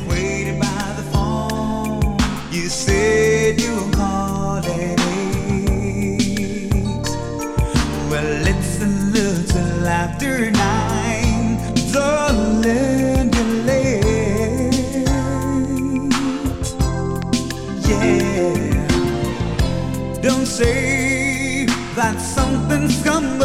waiting by the phone. You said you were calling eight. Well, it's a little after 9. Darling, you're late. Yeah. Don't say that something's coming.